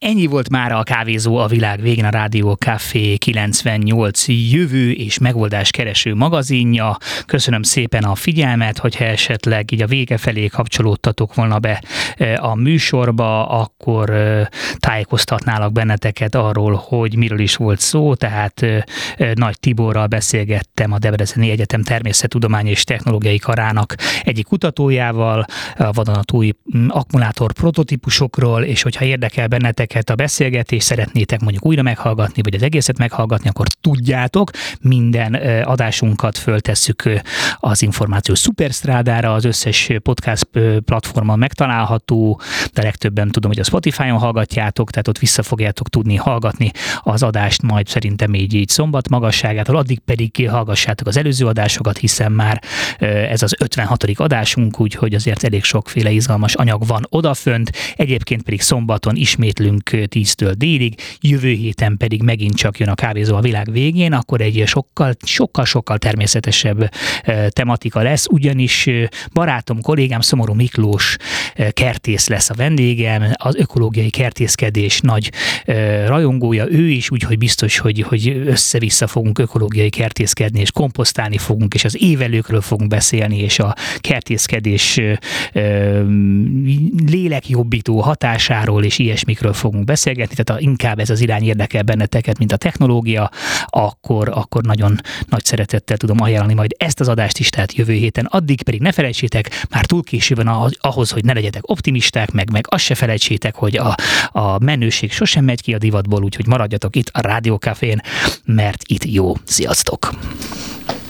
Ennyi volt mára a Kávézó a világ végén, a Rádió Café 98 jövő és megoldás kereső magazinja. Köszönöm szépen a figyelmet, hogyha esetleg így a vége felé kapcsolódtatok volna be a műsorba, akkor tájékoztatnálak benneteket arról, hogy miről is volt szó. Tehát Nagy Tiborral beszélgettem, a Debreceni Egyetem Természettudományi és Technológiai Karának egyik kutatójával, a vadonatúj akkumulátor prototípusokról, és hogyha érdekel benneteket a beszélgetés, szeretnétek mondjuk újra meghallgatni, vagy az egészet meghallgatni, akkor tudjátok, minden adásunkat föltesszük az Információs Szuperstrádára, az összes podcast platformon megtalálható, de legtöbben tudom, hogy a Spotify-on hallgatjátok, tehát ott vissza fogjátok tudni hallgatni az adást, majd szerintem így szombat magasságától, addig pedig hallgassátok az előző adásokat, hiszen már ez az 56. adásunk, úgyhogy azért elég sokféle izgalmas anyag van odafönt, egyébként pedig szombaton ismétlünk 10-től délig, jövő héten pedig megint csak jön a Kávézó a világ végén, akkor egy sokkal természetesebb tematika lesz, ugyanis barátom, kollégám Szomorú Miklós kertész lesz a vendégem, az ökológiai kertészkedés nagy rajongója ő is, úgyhogy biztos, hogy össze-vissza fogunk ökológiai kertészkedni, és komposztálni fogunk, és az évelőkről fogunk beszélni, és a kertészkedés lélekjobbító hatásáról, és ilyesmikről fogunk beszélgetni, tehát inkább ez az irány érdekel benneteket, mint a technológia, akkor nagyon nagy szeretettel tudom ajánlani majd ezt az adást is, tehát jövő héten. Addig pedig ne felejtsétek, már túl késő van ahhoz, hogy ne legyetek optimisták, meg azt se felejtsétek, hogy a menőség sosem megy ki a divatból, úgyhogy maradjatok itt a Rádió Cafén, mert itt jó. Sziasztok!